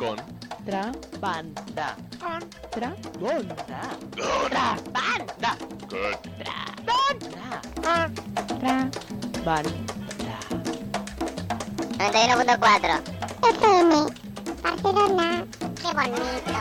Contrabanda. Contrabanda. Contrabanda. Contrabanda. 91.4 FM Barcelona. Qué bonito.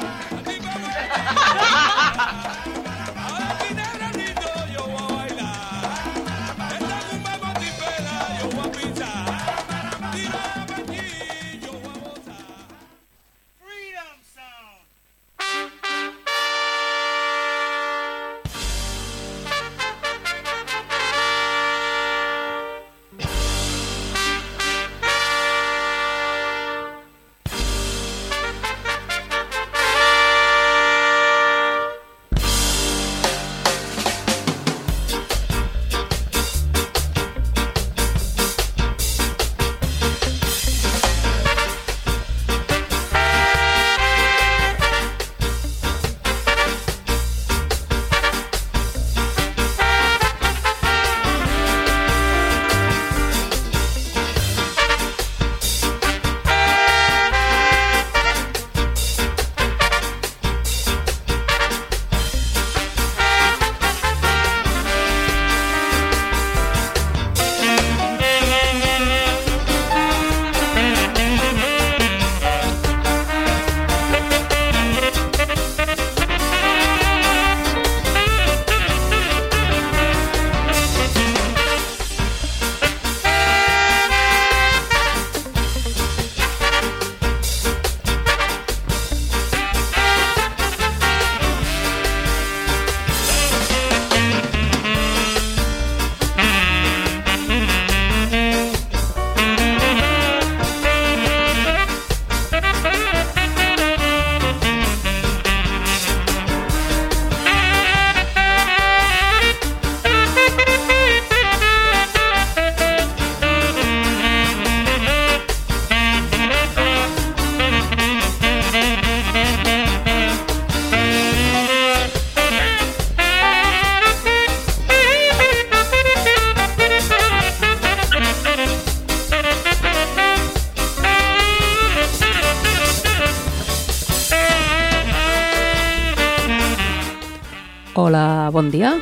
Hola, bon dia.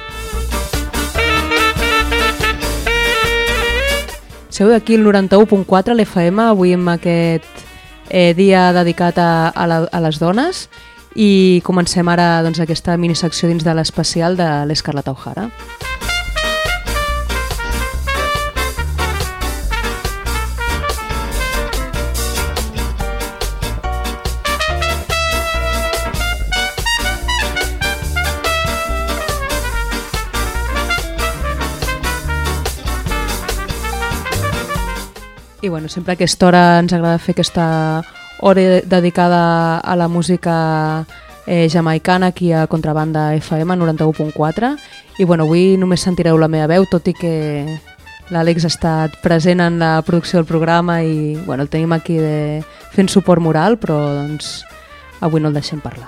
Sou aquí el 91.4 a l'FM, avui amb aquest dia dedicat a les dones, i comencem ara doncs, aquesta minisecció dins de l'especial de l'Escarlata O'Hara. I bueno, sempre a aquesta hora ens agrada fer aquesta hora dedicada a la música jamaicana aquí a Contrabanda FM 91.4, i bueno, avui només sentireu la meva veu, tot i que l'Àlex ha estat present en la producció del programa i bueno, el tenim aquí fent suport moral, però doncs avui no el deixem parlar.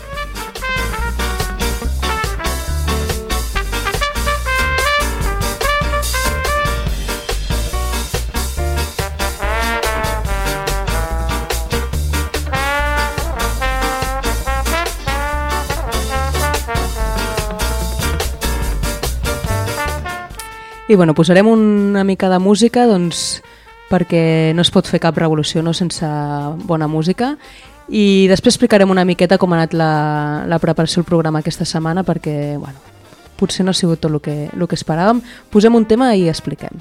I bueno, posarem una mica de música doncs, perquè no es pot fer cap revolució sense bona música, i després explicarem una miqueta com ha anat la preparació del programa aquesta setmana, perquè bueno, potser no ha sigut tot el que esperàvem. Posem un tema i expliquem.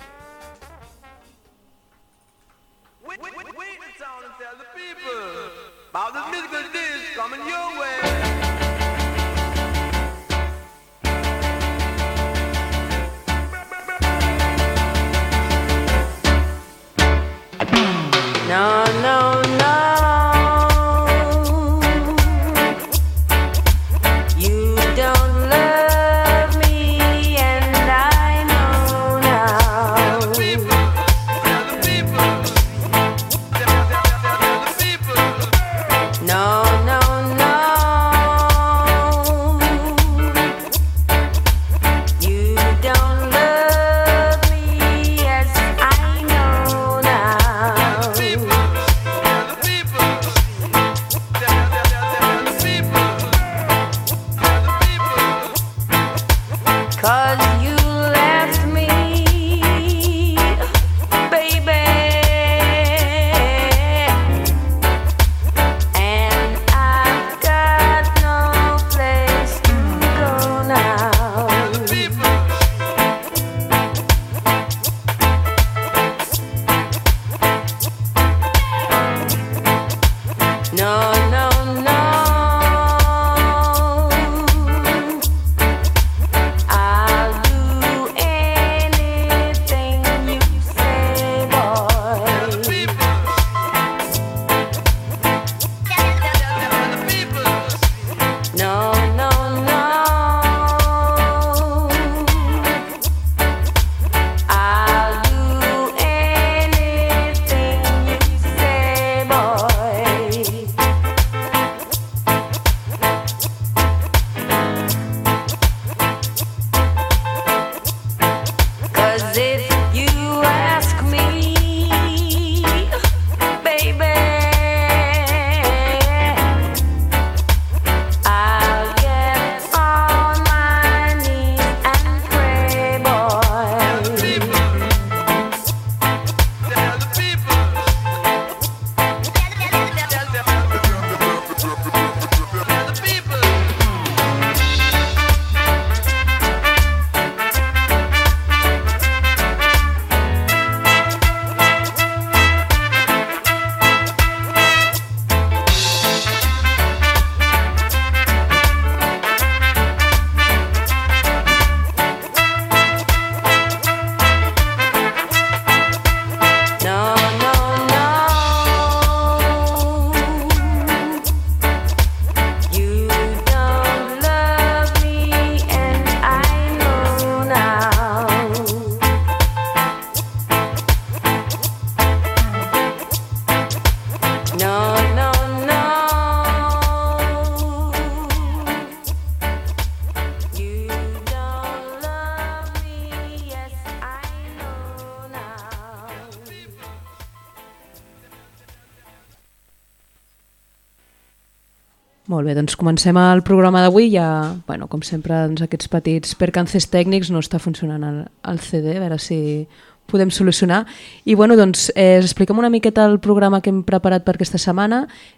No, no, no. You don't love me, and I know now. No, no, no. You don't love me, as I know now. Molt bé, doncs comencem el programa d'avui. Ja, bueno, com sempre, doncs aquests petits percances tècnics, no està funcionant el CD, a veure si podem solucionar. I bueno, doncs expliquem una miqueta el programa que hem preparat per aquesta setmana.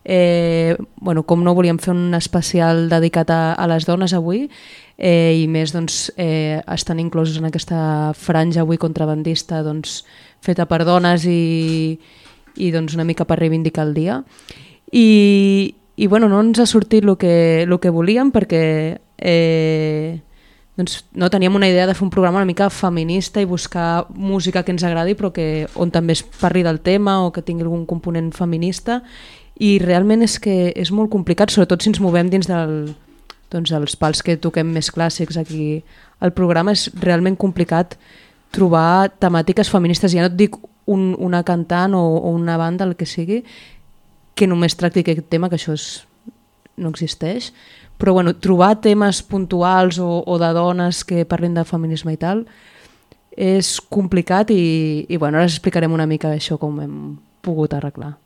Bueno, com no, volíem fer un especial dedicat a les dones avui, i més doncs, estan inclosos en aquesta franja avui contrabandista, doncs, feta per dones i doncs, una mica per reivindicar el dia. I bueno, no ens ha sortit el que volíem perquè doncs, no teníem una idea de fer un programa una mica feminista i buscar música que ens agradi però on també es parli del tema o que tingui algun component feminista, i realment és que és molt complicat, sobretot si ens movem dins dels pals que toquem més clàssics aquí al programa. És realment complicat trobar temàtiques feministes, ja no et dic una cantant o una banda, el que sigui, que només tracti aquest tema, que això no existeix, però bueno, trobar temes puntuals o de dones que parlin de feminisme i tal és complicat i bueno, ara us explicarem una mica això com hem pogut arreglar.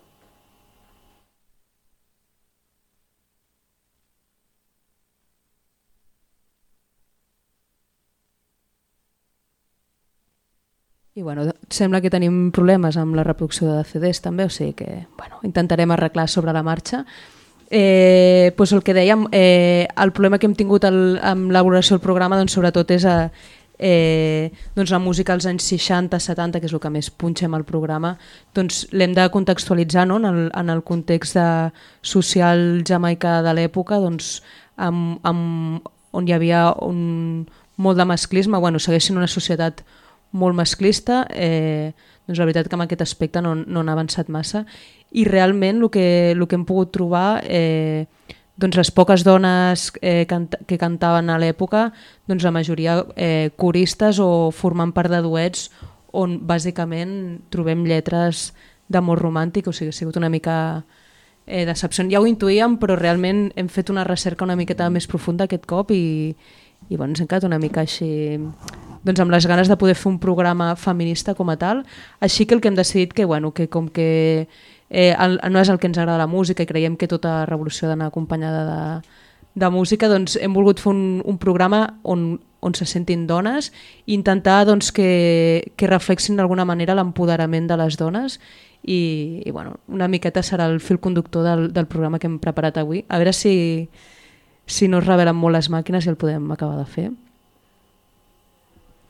I bueno, sembla que tenim problemes amb la reproducció de CDs també, o sigui que bueno, intentarem arreglar sobre la marxa. Doncs el que dèiem, el problema que hem tingut amb l'elaboració del programa doncs, sobretot és doncs, la música dels anys 60-70, que és el que més punxem al programa, doncs l'hem de contextualitzar, no? en el context social jamaicà de l'època, doncs, on hi havia molt de masclisme. Bueno, segueix sent una societat molt masclista, doncs la veritat que en aquest aspecte no han avançat massa, i realment el que hem pogut trobar, doncs les poques dones que cantaven a l'època, doncs la majoria coristes o formant part de duets on bàsicament trobem lletres d'amor romàntic, o sigui, ha sigut una mica decepcionant. Ja ho intuïem, però realment hem fet una recerca una miqueta més profunda aquest cop i bueno, ens hem quedat una mica així, doncs amb les ganes de poder fer un programa feminista com a tal, així que el que hem decidit que com que no és el que ens agrada la música i creiem que tota revolució ha d'anar acompanyada de música, doncs hem volgut fer un programa on se sentin dones i intentar doncs, que reflexin d'alguna manera l'empoderament de les dones i bueno, una miqueta serà el fil conductor del programa que hem preparat avui. A veure si no es revelen molt les màquines i el podem acabar de fer.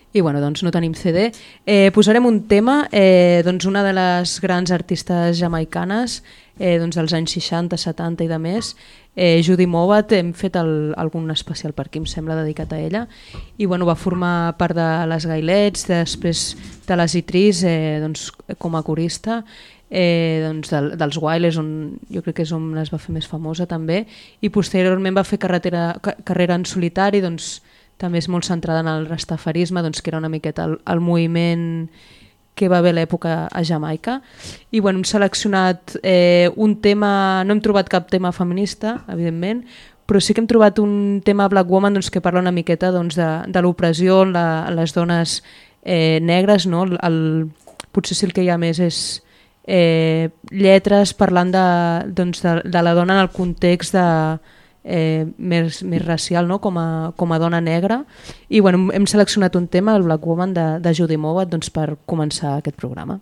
i bueno, doncs no tenim CD. Posarem un tema, doncs una de les grans artistes jamaicanes, doncs dels anys 60, 70 i de més, Judy Mowat. Hem fet algun especial per aquí, em sembla, dedicat a ella, i bueno, va formar part de les Gailets, després de les Itris, doncs, com a corista, doncs dels Wailers, on jo crec que és on es va fer més famosa també, i posteriorment va fer carrera en solitari, doncs també és molt centrada en el rastafarisme, doncs, que era una miqueta el moviment que va haver a l'època a Jamaica. I bueno, hem seleccionat un tema, no hem trobat cap tema feminista, evidentment, però sí que hem trobat un tema Black Woman, doncs, que parla una miqueta, doncs, de l'opressió en les dones negres, no? Potser sí el que hi ha més és lletres parlant de la dona en el context més racial, no? com a dona negra, i bueno, hem seleccionat un tema, el Black Woman de Judy Mowat, doncs, per començar aquest programa.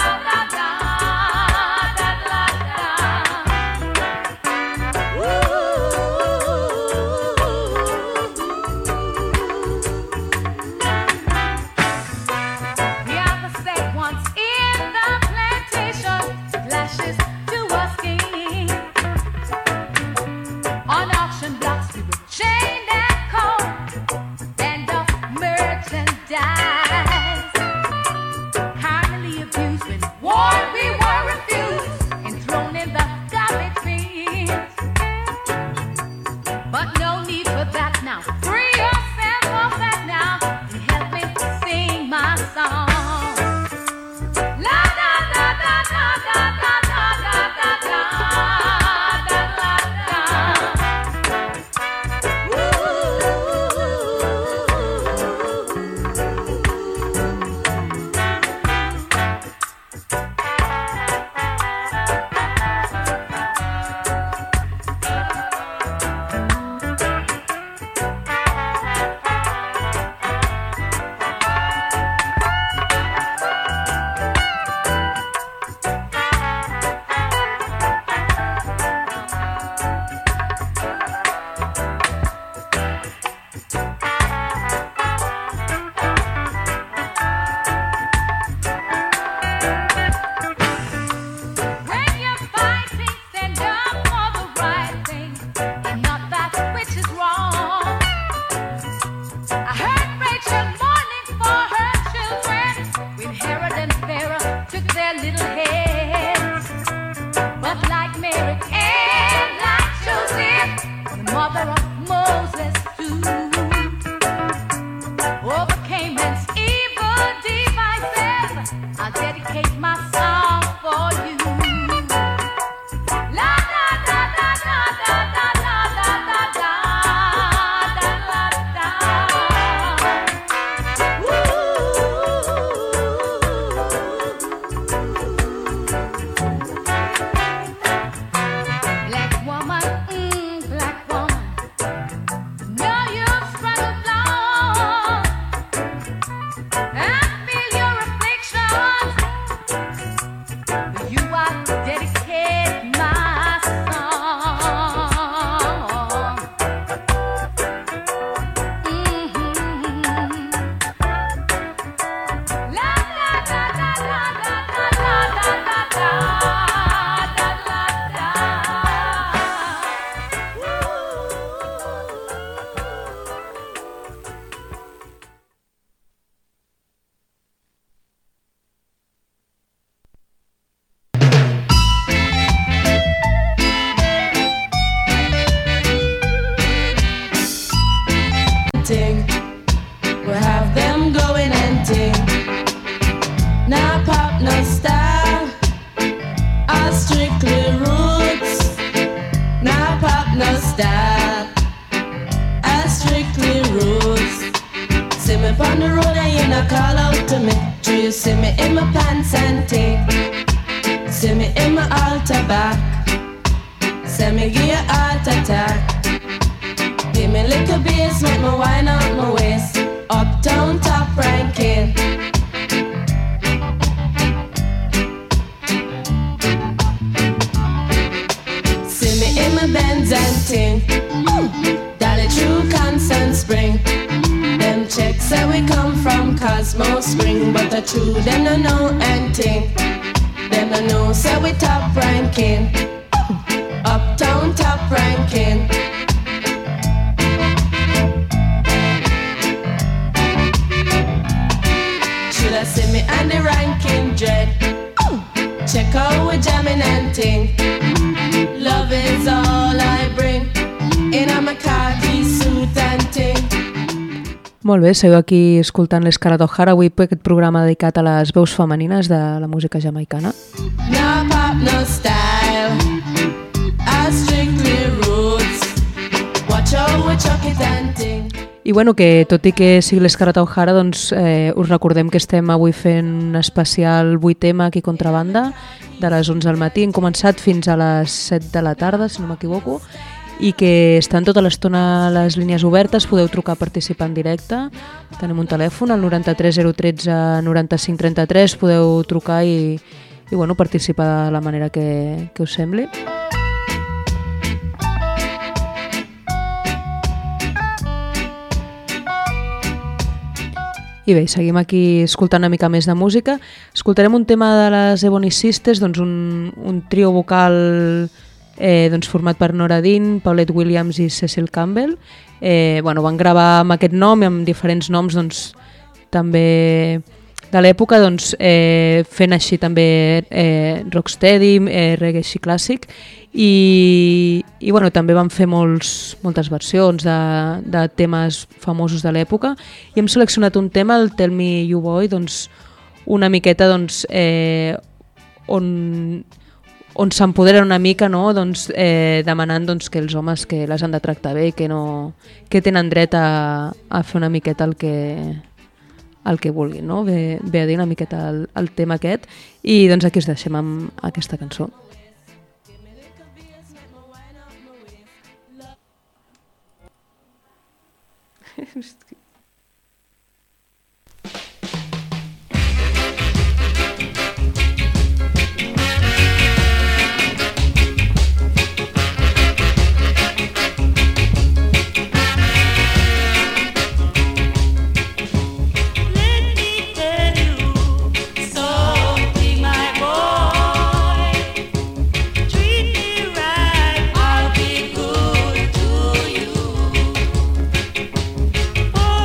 Ooh. no style. I strictly roots. See me on the road and you not call out to me. Do you see me in my pants and ting? See me in my altar back. Say me give you heart attack. Give me little bass, make me wind up my waist. Uptown top ranking. See me in my Benz and ting. Dolly true Constant Spring. Them checks say we come from Cosmo Spring, but the true them no know anything. Them no know say we top ranking. Uptown top ranking. Should I see me on the ranking dread? Check out we jamming and ting. Love is all I bring. In a my khaki suit and ting. Molt bé, seguiu aquí escoltant l'Scarlett O'Hara, avui per aquest programa dedicat a les veus femenines de la música jamaicana. No pop, no style. I strictly roots. Watch out, we chuck it and ting. I bueno, que tot i que sigui l'Scarlett O'Hara, doncs us recordem que estem avui fent un especial 8M aquí Contrabanda, de les 11 del matí. Hem començat fins a les 7 de la tarda, si no m'equivoco, i que estan tota l'estona les línies obertes, podeu trucar a participar en directe. Tenim un telèfon, el 93 013 95 33, podeu trucar i bueno, participar de la manera que us sembli. I bé, seguim aquí escoltant una mica més de música. Escoltarem un tema de les Ebony Sisters, doncs un trio vocal doncs format per Nora Dean, Paulette Williams i Cecil Campbell. Bueno, van gravar amb aquest nom i amb diferents noms, doncs, també de l'època, doncs, fent així també rocksteady, reggae així clàssic, i bueno, també van fer moltes versions de temes famosos de l'època, i hem seleccionat un tema, el Tell Me You Boy, doncs, una miqueta doncs, on s'empoderen una mica, no? Doncs, demanant doncs, que els homes que les han de tractar bé, que tenen dret a fer una miqueta el que vulguin, no? Ve a dir una miqueta el tema aquest, i doncs aquí us deixem amb aquesta cançó. Oh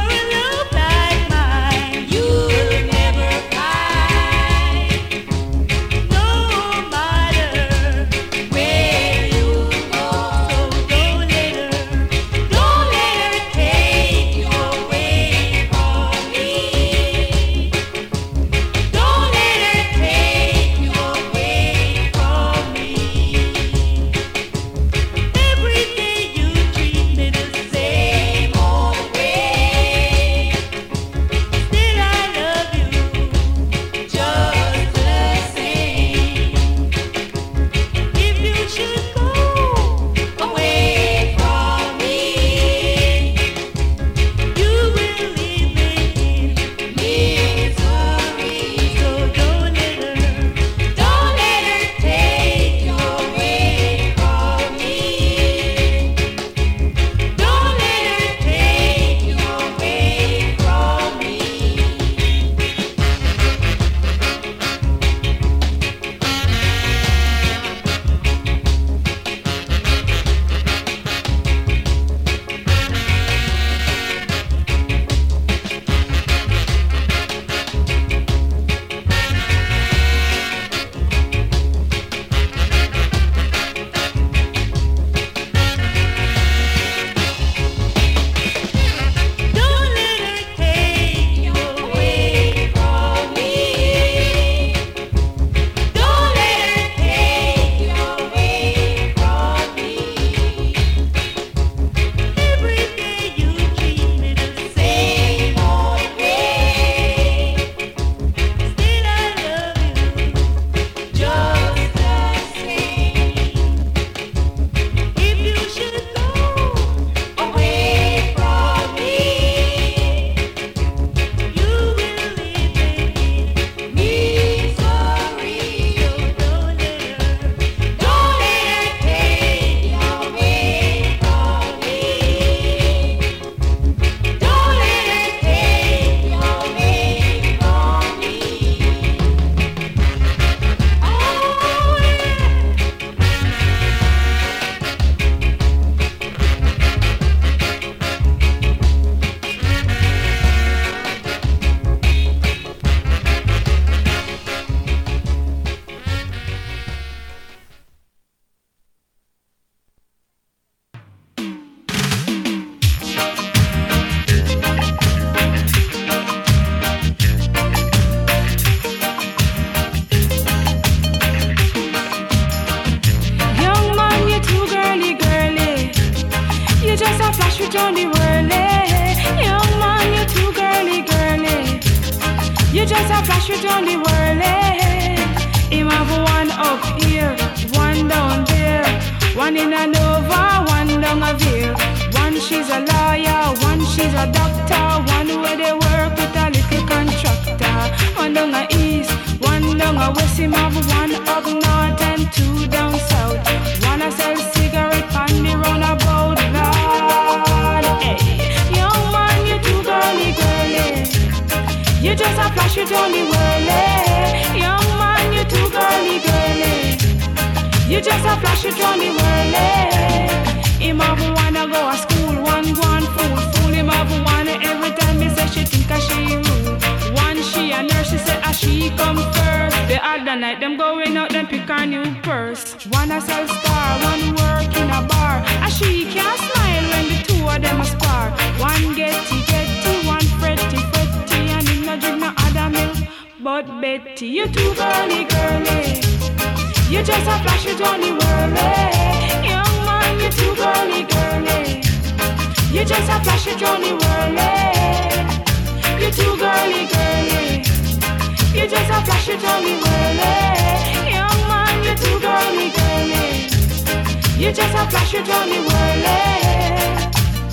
it on the world, young man, you too girly, girly. You just a flash it on the world, him have one up here, one down there, one in a Nova, one down a Veer. One she's a lawyer, one she's a doctor, one where they work with a little contractor. One down a east, one down a west, him have one up north and two down south. One a sell cigarette on the roundabout, Lord. Hey, young man, you too girly, girly. You just a flash it on the world, young man, you too girly, girly. You just a flash it on the world, him have wanna go to school, one go on fool him have one every time he say she think a she rude. One she a nurse, she say she come first. The other night them going out, them pick a new purse. One a sell star, one work in a bar. She can't smile when the two of them a spar. One getty, one fretty, and him no drink no other milk but Betty. You too girly, girly. You just a flash it on the world, young man, you too girly, girly. You just a flash it on the world, you too girly, girly. You just a flash it on the world, young man, you too girly, girly. You just a flash it on the world.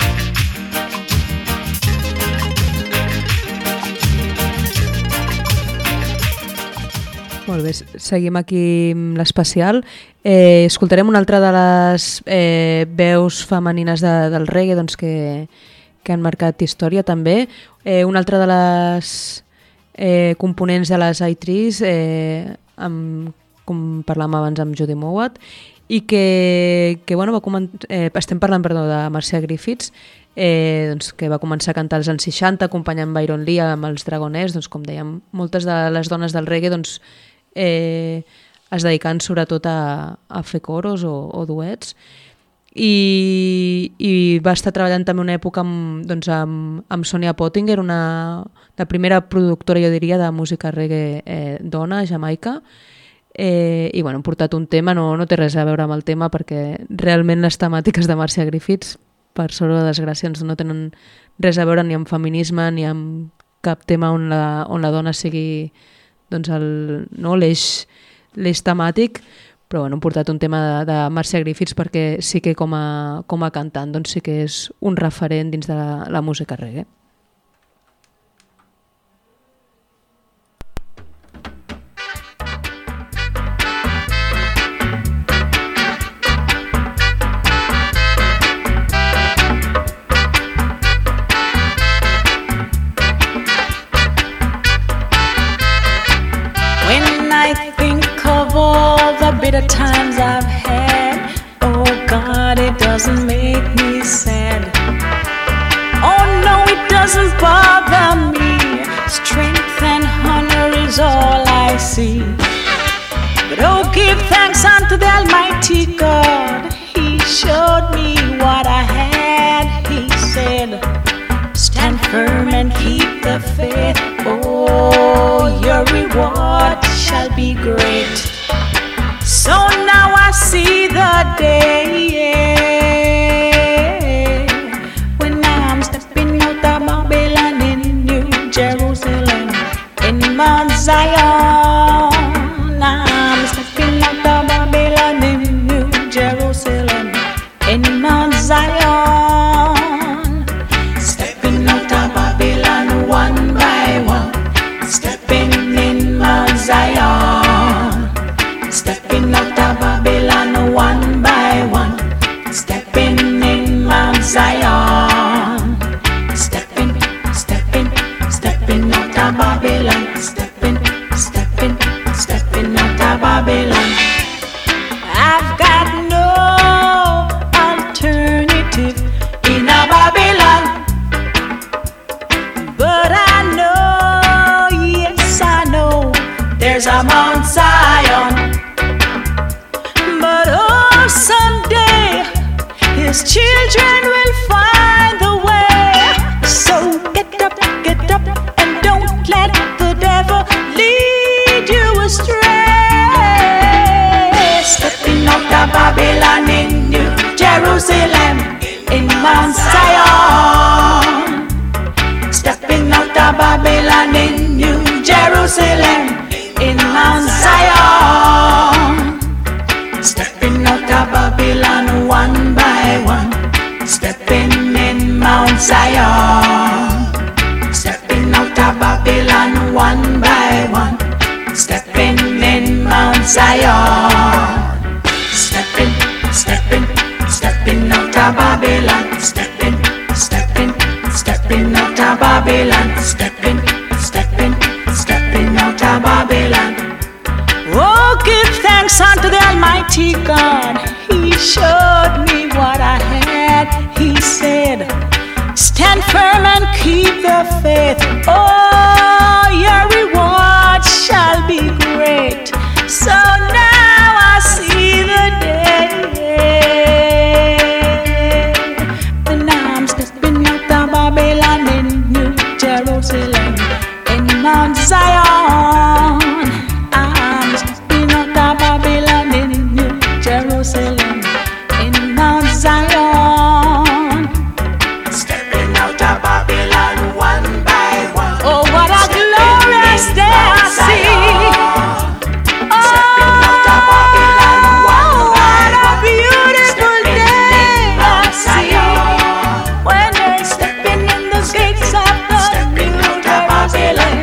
Molt bé, seguim aquí amb l'especial. Escoltarem una altra de les veus femenines del reggae, doncs, que han marcat història també. Una altra de les components de les I3, com parlàvem abans amb Judy Mowat, i que bueno, estem parlant de Marcia Griffiths, doncs, que va començar a cantar als anys 60 acompanyant Byron Lee amb els Dragoners. Doncs, com dèiem, moltes de les dones del reggae doncs, es dedicant sobretot a fer coros o duets, i va estar treballant també una època amb Sonia Pottinger, la primera productora, jo diria, de música reggae dona a Jamaica. I bueno, hem portat un tema, no té res a veure amb el tema, perquè realment les temàtiques de Marcia Griffiths, per sort o desgràcia, no tenen res a veure ni amb feminisme ni amb cap tema on la dona sigui doncs l'eix temàtic, però bueno, hem portat un tema de Marcia Griffiths perquè sí que com a cantant doncs sí que és un referent dins de la música reggae. Bitter times I've had, oh God, it doesn't make me sad. Oh no, it doesn't bother me. Strength and honor is all I see. But oh, give thanks unto the Almighty God. He showed me what I had. He said, stand firm and keep the faith. Oh, your reward shall be great. So now I see the day when I'm stepping out of Babylon in New Jerusalem, in Mount Zion. I'm stepping out of Babylon in New Jerusalem, in Mount Zion. Stepping out of Babylon one by one, stepping in Mount Zion. Stepping out of Babylon one by one, stepping in Mount Zion. Stepping, stepping, stepping out of Babylon. Stepping, stepping, stepping out of Babylon. I've got no alternative in a Babylon, but I know, yes I know, there's a Mount Zion. But oh, someday his children will find the way. So get up, and don't let the devil lead you astray. Stepping out of Babylon in New Jerusalem, in Mount Zion. of Babylon one by one, stepping in Mount Zion. Stepping out of Babylon one by one, stepping in Mount Zion. Stepping, stepping, stepping out of Babylon. Stepping, stepping, stepping out of Babylon. Stepping, stepping, stepping out of Babylon. Oh, give thanks unto the Almighty God. He showed me what I had. He said, stand firm and keep the faith. Oh, your reward shall be great. So now I see the day. And I'm stepping out of Babylon in New Jerusalem, in Mount Zion. I'm stepping out of Babylon in New Jerusalem, in Mount Zion. Stepping out of Babylon one by one. Oh, what a glorious day I see. Stepping out of Babylon one by one. What a beautiful day I see. When they're stepping in the gates of the New Jerusalem.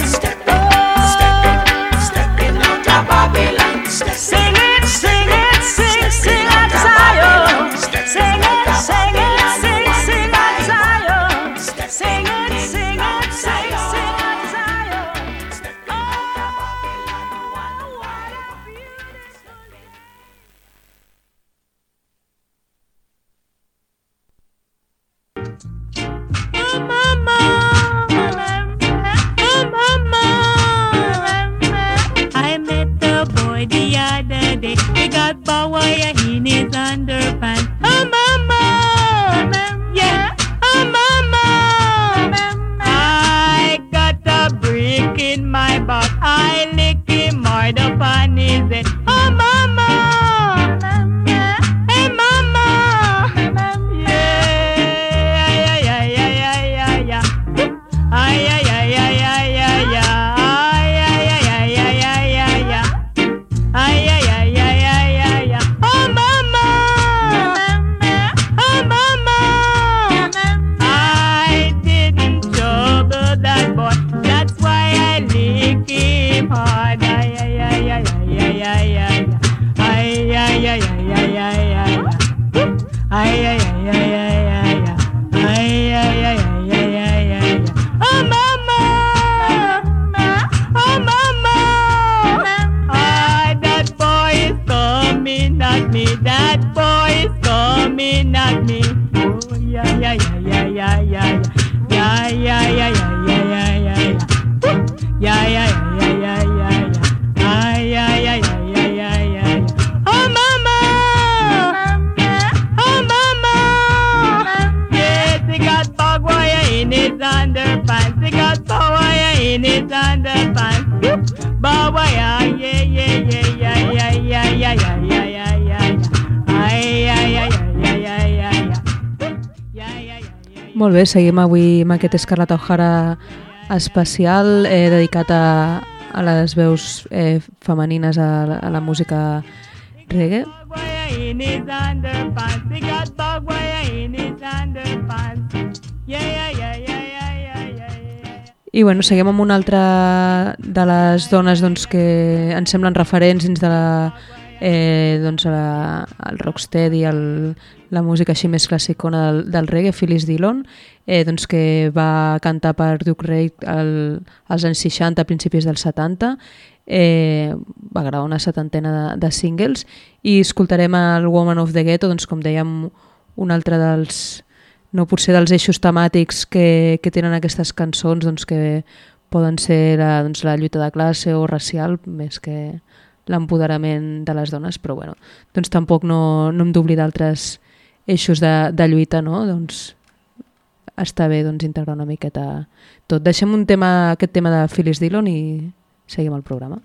Stepping out of Babylon. Sing it, sing it, sing, sing at Zion. Sing it, sing it, sing, sing at Zion. Sing it, sing it, sing, sing at Zion. Oh, what a beautiful day. Oh mama, I met the boy the other day. He got Bawaya in his underpants. Oh mama, yeah. Oh mama, I got a brick in my butt. I lick him hard upon his head. Oh mama, hey mama, yeah, yeah, yeah, yeah, yeah, yeah, yeah. Ay, ay, ay, ay, ay, ay, ay, ay, ay, ay, ay, ay, ay, ay. Ay, ay, ay, ay, ay, ay, ay. Oh mama, oh mama, I didn't trouble that boy. That's why I lick him hard. Ay, ay, ay, ay, ay, ay, ay, ay. Ay, ay, ay, ay, ay, ay, ay. Ay, ay, ay, ay, ay, ay, ay. Ay, ay, ay, ay, ay, ay, ay. Oh mama, oh mama, that boy is coming at me. That boy is coming at me. Oh yeah, yeah, yeah, yeah, yeah, yeah, yeah, yeah, yeah, yeah, yeah, yeah, yeah, yeah, yeah, yeah, yeah, yeah, yeah. Ay, ay, ay, ay, ay, ay, ay. Oh mama, oh mama, yes, he got bog wire in his underpants. He got bog wire in his underpants. Bog wire, yeah, yeah, yeah, yeah, yeah, yeah, yeah, yeah, yeah, yeah, yeah. Ay, ay, ay, ay, ay, ay, ay, ay. Yeah, yeah, yeah, yeah. Molt bé, seguim avui amb aquest Scarlett O'Hara especial dedicat a les veus femenines a la música reggae. Bog wire in his underpants. He got bog wire in his underpants. Yeah, yeah, yeah, yeah, yeah, yeah, yeah, yeah. I bueno, seguim amb una altra de les dones doncs, que ens semblen referents dins de la, doncs, el rocksteady, la música així més classicona del reggae, Phyllis Dillon, doncs, que va cantar per Duke Reid als anys 60, a principis dels 70, va gravar una setantena de singles, i escoltarem el Woman of the Ghetto, doncs, com dèiem, un altre dels, no potser dels eixos temàtics que tenen aquestes cançons, doncs, que poden ser doncs, la lluita de classe o racial, més que l'empoderament de les dones, però bueno, doncs tampoc no hem d'oblidar altres eixos de lluita, no? Doncs està bé doncs, integrar una miqueta tot. Deixem aquest tema de Phyllis Dillon i seguim el programa.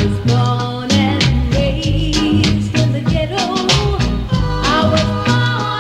Born and raised in the ghetto. I was born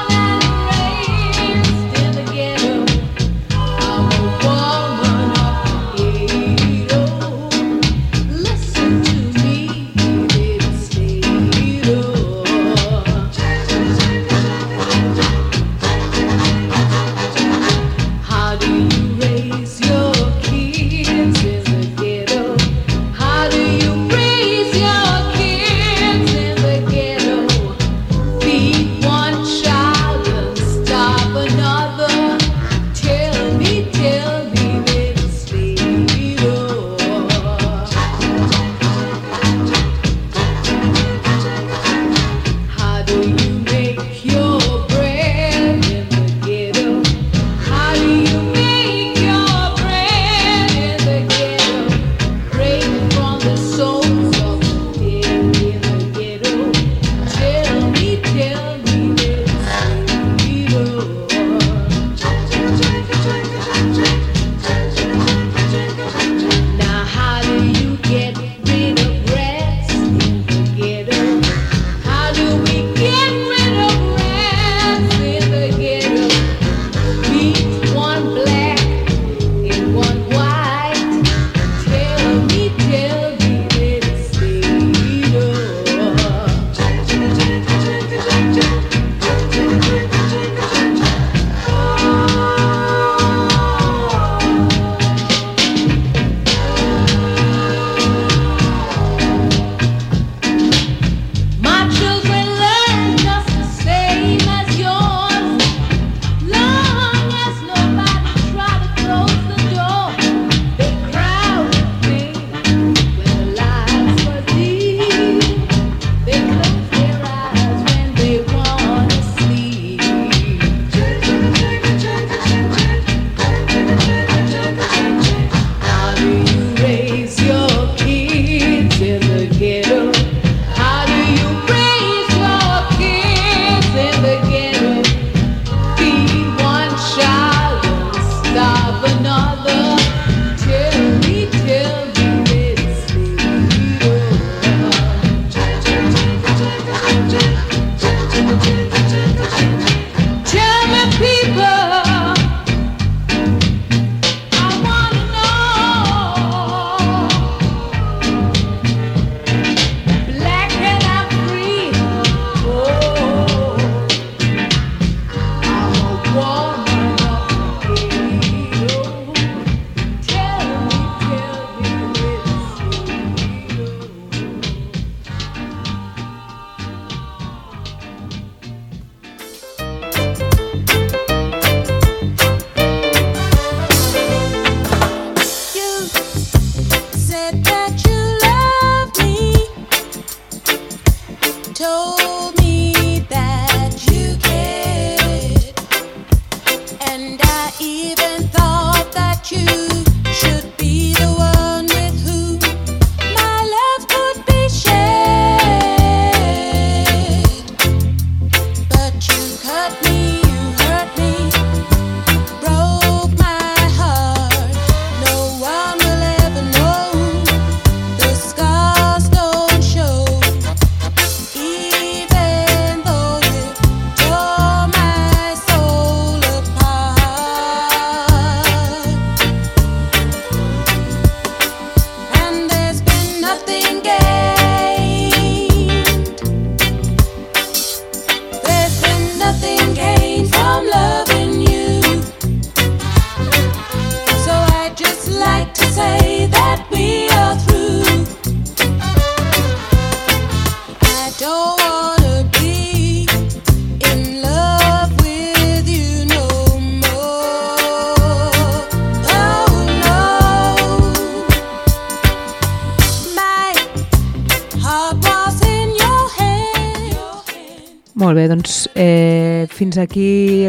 Molt bé, doncs fins aquí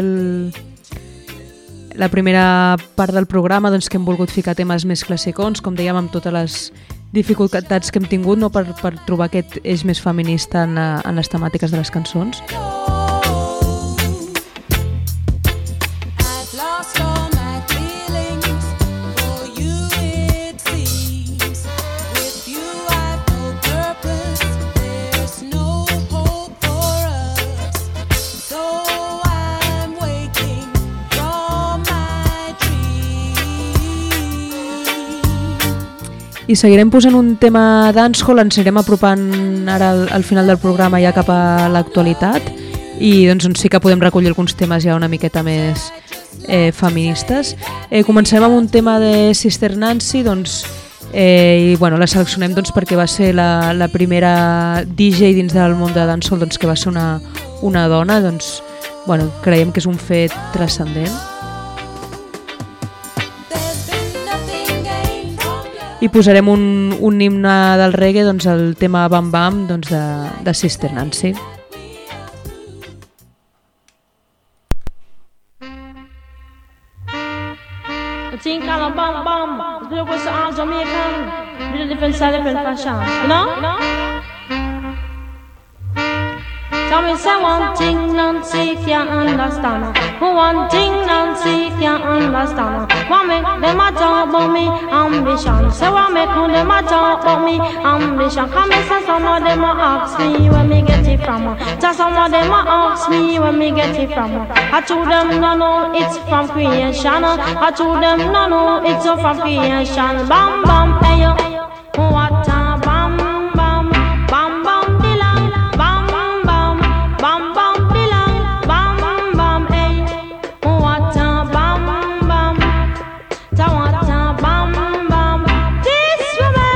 la primera part del programa, doncs, que hem volgut ficar temes més classicons, com dèiem, amb totes les dificultats que hem tingut, no, per trobar aquest eix més feminista en les temàtiques de les cançons. I seguirem posant un tema dancehall, ens anirem apropant ara al final del programa ja cap a l'actualitat i doncs sí que podem recollir alguns temes ja una miqueta més feministes. Comencem amb un tema de Sister Nancy, doncs, i bueno, la seleccionem doncs, perquè va ser la primera DJ dins del món de dancehall doncs, que va ser una dona, doncs, bueno, creiem que és un fet transcendent. I posarem un himne del reggae, doncs, el tema Bam Bam, doncs, de Sister Nancy. The thing called a bam bam. The people say all Jamaican, with a different style, different fashion. You know? Tell me say one thing Nancy can't understand. One thing Nancy can't understand. What make them a talk about me ambition? Say what make them a talk about me ambition? Come and say some of them a ask me where me get it from. Say some of them a ask me where me get it from. I told them no, it's from creation. I told them no, it's from creation. Bam bam, hey yo, what a bam bam, bam bam dilang, bam bam, bam bam dilang, bam bam, hey, what a bam bam, ta what a bam bam. This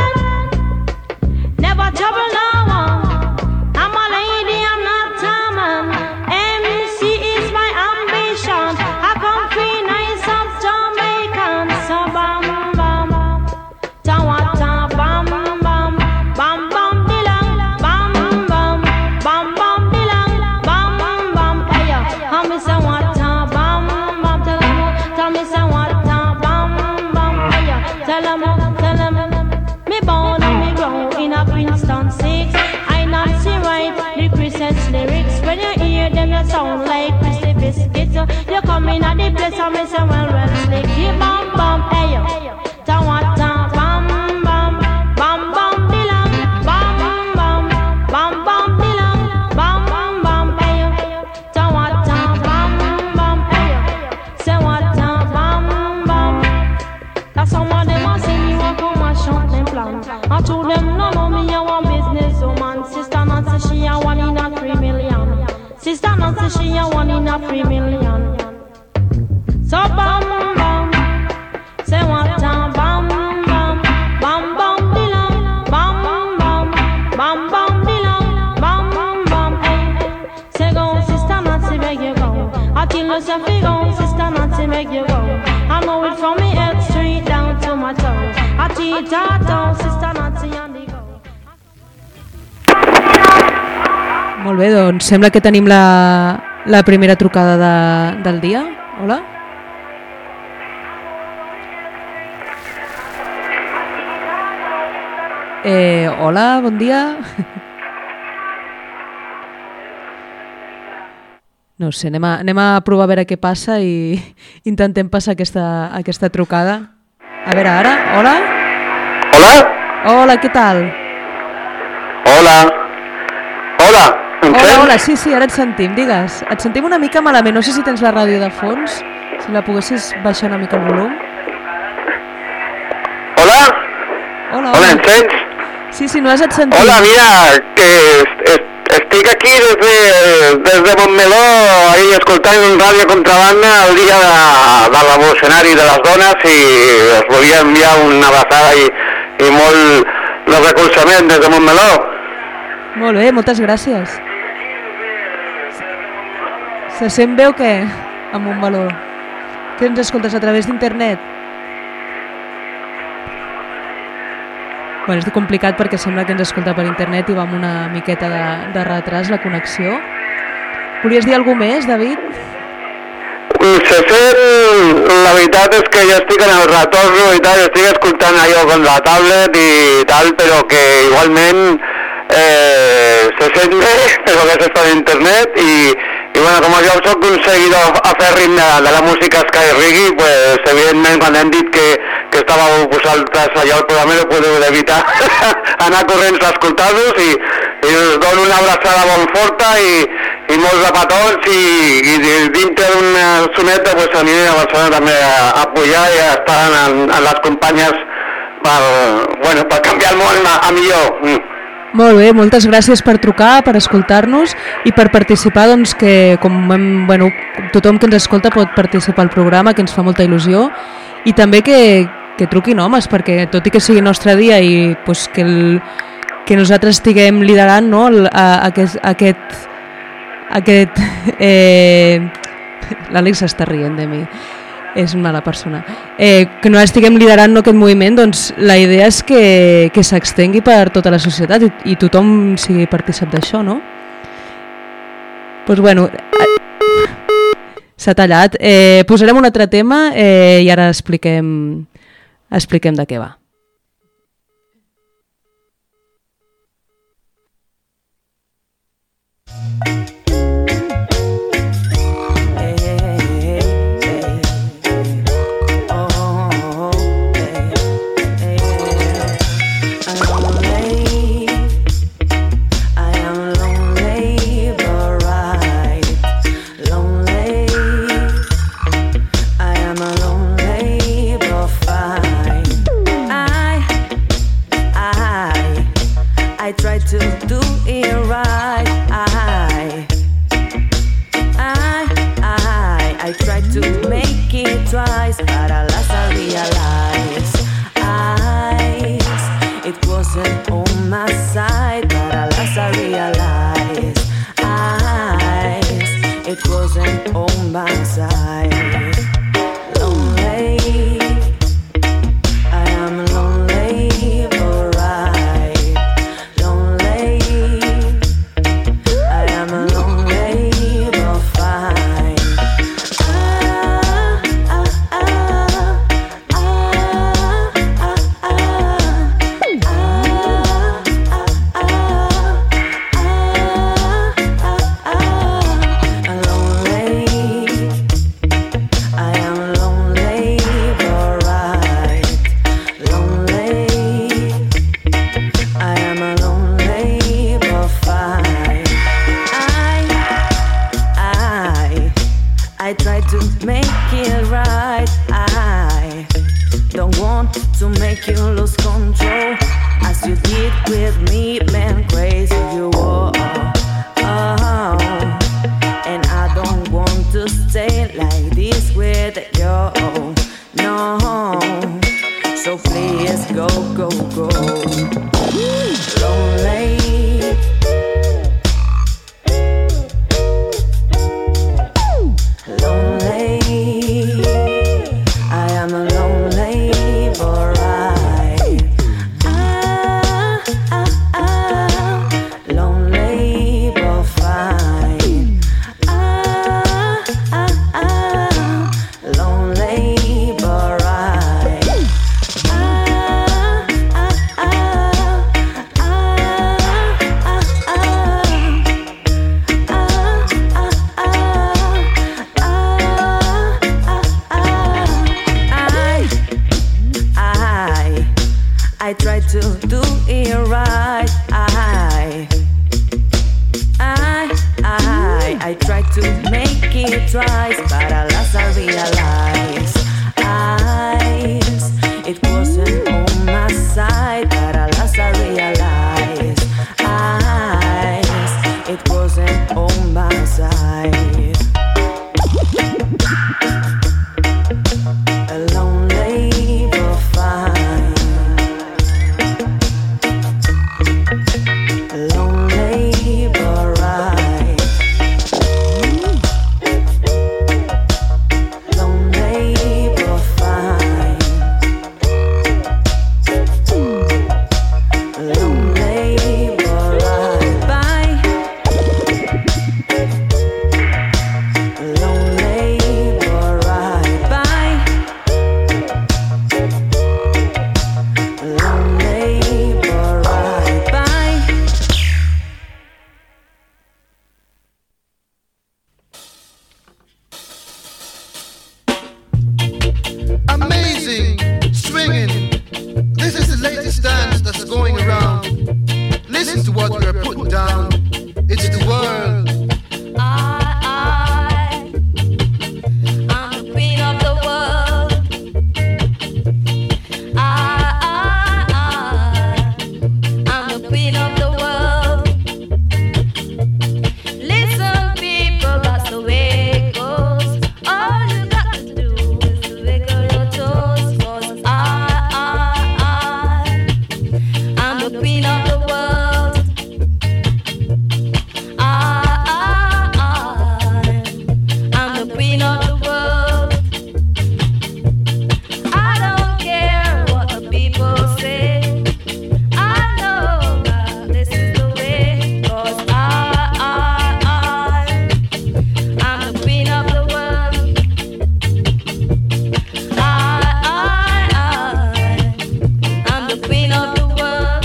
woman never trouble no one. I'm a lady, I'm not a man. MC is my ambition. I come free nice of Jamaican. So bam bam, ta what a bam bam, bam bam dilang, bam bam, bam bam dilang, bam bam. Hey yo, how me say what a bam bam? Tell me say what a bam bam. Hey yo, tell 'em, me born and me grow in a Princeton 6. I not see right the Christmas lyrics. When you hear them, you sound like Christy Biscuits. You come in at the place and me say well slick. You bam bam, hey yo, ta what a bam bam, bam bam dilang, bam bam, bam bam dilang, bam bam, hey yo, ta what a bam bam, hey yo, say what a bam bam. That's some of them a say me want come and shut them plan. I told them no, me a one business woman. Sister Nancy she a 1 in a 3 million. Sister Nancy she a 1 in a 3 million. So bam bam, say what a bam bam, bam bam dilang, bam bam, bam bam dilang, bam bam, hey. Say go, Sister Nancy, make you go. I tell you say fi go, Sister Nancy, make you go. I know it from me head straight down to my toes. I tell you down, Sister Nancy and the go. Molt bé, doncs sembla que tenim la primera trucada del dia. Hola? Hola, bon dia. No sé, anem a provar a veure què passa i intentem passar aquesta trucada. A veure, ara, hola? Hola? Hola, què tal? Hola? Hola? Em Hola, sents? hola, sí, ara et sentim, digues. Et sentim una mica malament, no sé si tens la ràdio de fons, si la poguessis baixar una mica el volum. Hola? Hola, Hola, em sents? Sí, no et sentim. Hola, mira, que estic aquí des de Montmeló, ahí escoltant un ràdio contrabanda el dia del revolucionari de les dones i us volia enviar una abraçada i molt de recolzament des de Montmeló. Molt bé, moltes gràcies. Se sent bé o què? A Montmeló. Que ens escoltes a través d'internet? Bueno, és complicat perquè sembla que ens escolta per internet i va amb una miqueta de retras la connexió. Volies dir alguna més, David? Se sent, la veritat és que jo estic en el retorno i tal, estic escoltant allò con la tablet i tal, però que igualment se sent bé, però que s'està en internet i bueno, com jo soc un seguidor afèrrim de la música Sky Reggae, pues evidentment quan hem dit que estàveu vosaltres allà al programa no podeu evitar anar corrents a escoltar-vos i us dono una abraçada molt forta i molts de petons i dintre d'una soneta pues aniré a Barcelona també a pujar i a estar en les companyes per canviar el món a millor. Molt bé, moltes gràcies per trucar, per escoltar-nos i per participar, doncs que tothom que ens escolta pot participar al programa, que ens fa molta il·lusió, i també que truquin homes, perquè tot i que sigui nostre dia i pues, que nosaltres estiguem liderant, no, l'Àlex està rient de mi, és una mala persona, que no estiguem liderant aquest moviment, doncs la idea és que s'extengui per tota la societat i tothom sigui partícip d'això, no? Doncs bueno, s'ha tallat. Posarem un altre tema i ara expliquem de què va. I try to do it right. I try to make it twice, but alas I realize it wasn't on my side, but alas I realize it wasn't on my side. Lonely, I am lonely, but right. Lonely, I am lonely, but fine. I try to make it right. I don't want to make you lose control, as you did with me, man, crazy you were. And I don't want to stay like this with you, no. So please go, go, go. Lonely. twice, but alas I realized it wasn't on my side, but alas I realized it wasn't on my side. A lonely but fine, a lonely but right, lonely but fine, lonely but right. Bye. Lonely but right. Bye. Lonely but right. Bye. Amazing, swinging. This is the latest dance that's going around. Listen to what we're putting down. It's the world. I'm the queen of the world. I'm the queen of the world. Listen, people, that's the way it goes. All you got to do is to wiggle your toes. 'Cause I'm the queen of the world. I'm the queen of the world. I don't care what the people say. I know that this is the way. 'Cause I'm the queen of the world. I'm the queen of the world.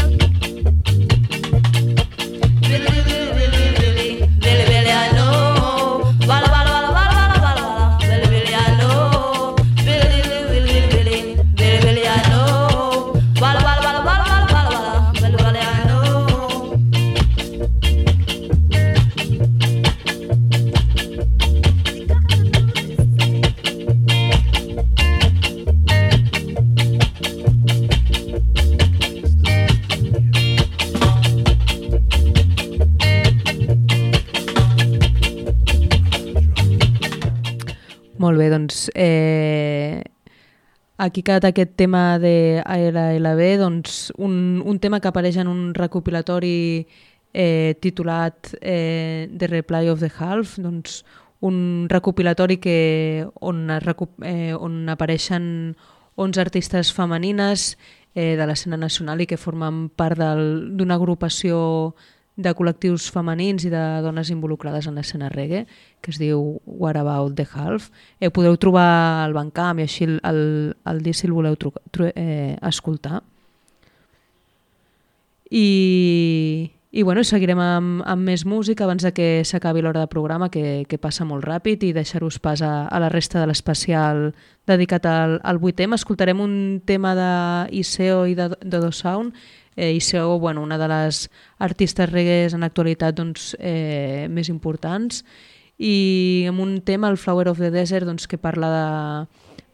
Really, really, really, really, really, I know. Walla, walla, walla, walla, walla, walla, really, really, I know. Really, really, really, really, really, really, I know. Walla, walla, walla, walla, walla, walla, really, really, I know. Molt bé, doncs aquí ha quedat aquest tema de ALLB, doncs un tema que apareix en un recopilatori titulat The Reply of the Half, doncs un recopilatori on apareixen 11 artistes femenines de l'escena nacional i que formen part d'una agrupació de col·lectius femenins i de dones involucrades en l'escena reggae, que es diu What About the Half. Podeu trobar el Bandcamp i així el disc si el voleu escoltar. I bueno, seguirem amb més música abans de que s'acabi l'hora de programa, que passa molt ràpid, i deixar-vos pas a la resta de l'especial dedicat al 8M. Escoltarem un tema d'Iseo i de Dodo Sound. Iseo, bueno, una de les artistes reggaes en l'actualitat més importants, i amb un tema, el Flower of the Desert, que parla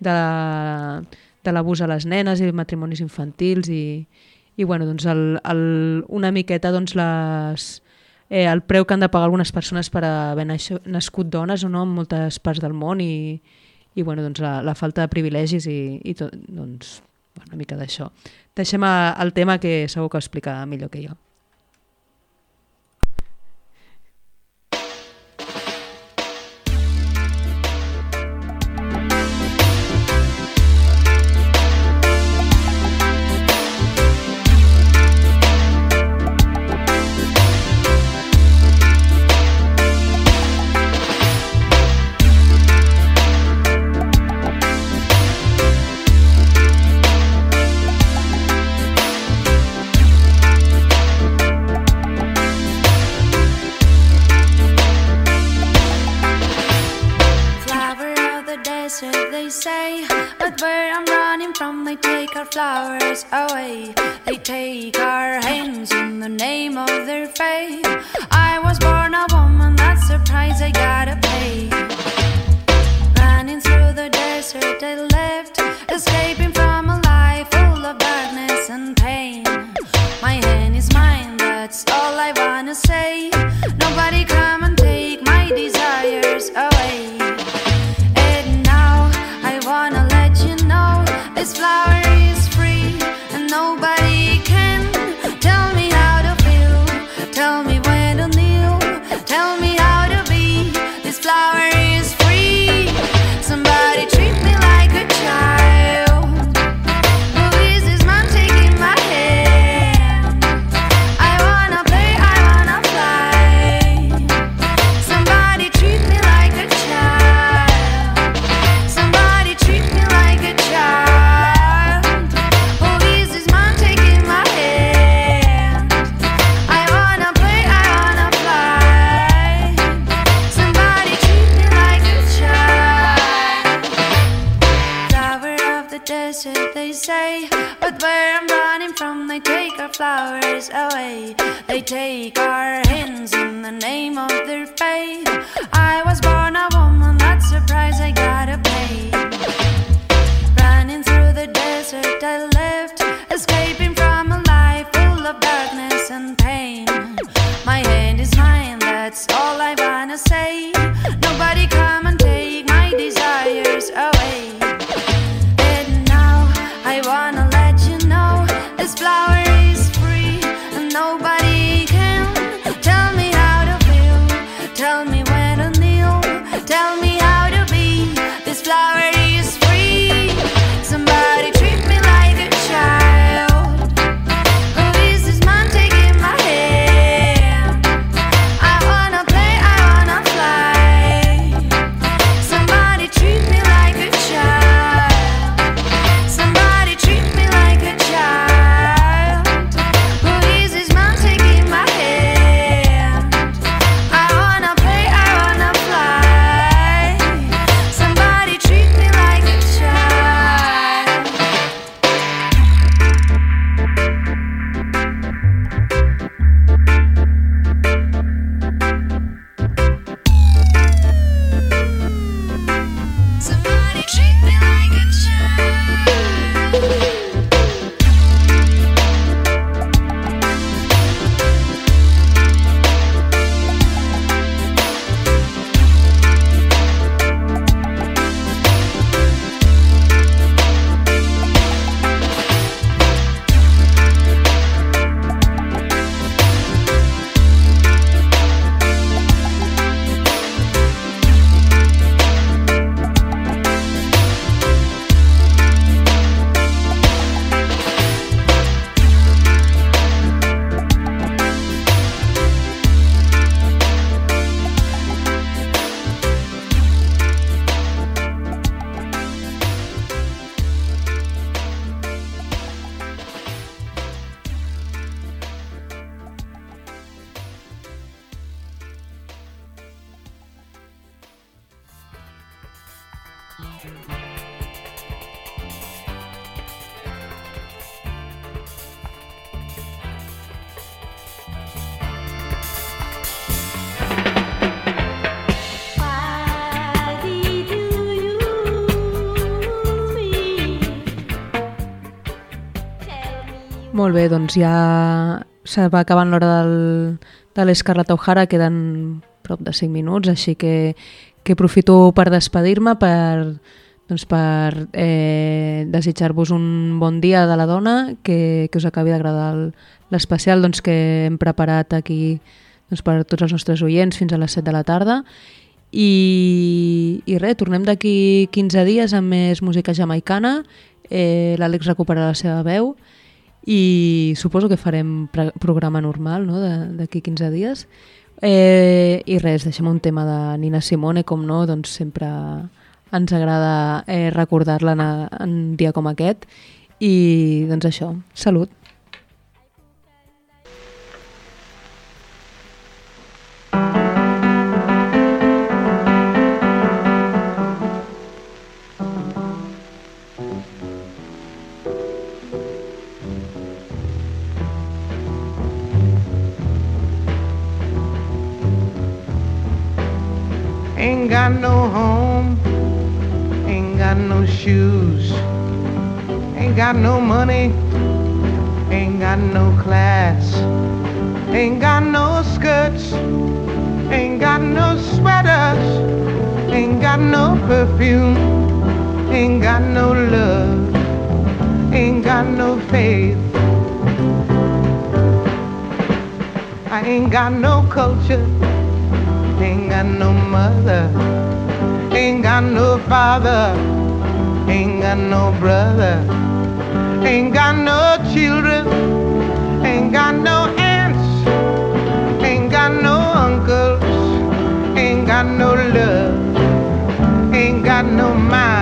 de l'abús a les nenes i matrimonis infantils i bueno, una miqueta el preu que han de pagar algunes persones per haver nascut dones o no en moltes parts del món i bueno, la falta de privilegis i tot, una mica d'això. Deixem el tema, que segur que ho explica millor que jo. Flowers away, they take our hands in the name of their faith. I was born a woman, that's the price I gotta pay. say. But where I'm running from, they take our flowers away. They take our hands in the name of their faith. I was born a woman, that's a price I gotta pay. Running through the desert I lived, escaping from a life full of darkness and pain. My hand is mine, that's all I wanna say. Nobody come and take my desires away. And now I wanna let you know this flower is free, and nobody can tell me how to feel, tell me where to kneel, tell me how to be. This flower is free. Somebody treat me like a child. Who is this man taking my hand? I wanna play, I wanna fly. Somebody treat me like a child. Somebody treat me like a child. Who is this man taking my hand? I wanna play, I wanna fly. Somebody treat me like a child. Somebody treat me like a child. Molt bé, doncs ja se va acabant l'hora de l'Scarlett O'Hara, queden prop de 5 minuts, així que aprofito per despedir-me, per desitjar-vos un bon dia de la dona, que us acabi d'agradar l'especial que hem preparat aquí per tots els nostres oients fins a les 7 de la tarda. I res, tornem d'aquí 15 dies amb més música jamaicana. L'Àlex recuperarà la seva veu i suposo que farem programa normal, no?, d'aquí 15 dies. I res, deixem un tema de Nina Simone, com no, doncs sempre ens agrada recordar-la en un dia com aquest. I doncs això, salut. Ain't got no home, ain't got no shoes, ain't got no money, ain't got no class, ain't got no skirts, ain't got no sweaters, ain't got no perfume, ain't got no love, ain't got no faith. I ain't got no culture, ain't got no mother, ain't got no father, ain't got no brother, ain't got no children, ain't got no aunts, ain't got no uncles, ain't got no love, ain't got no mind.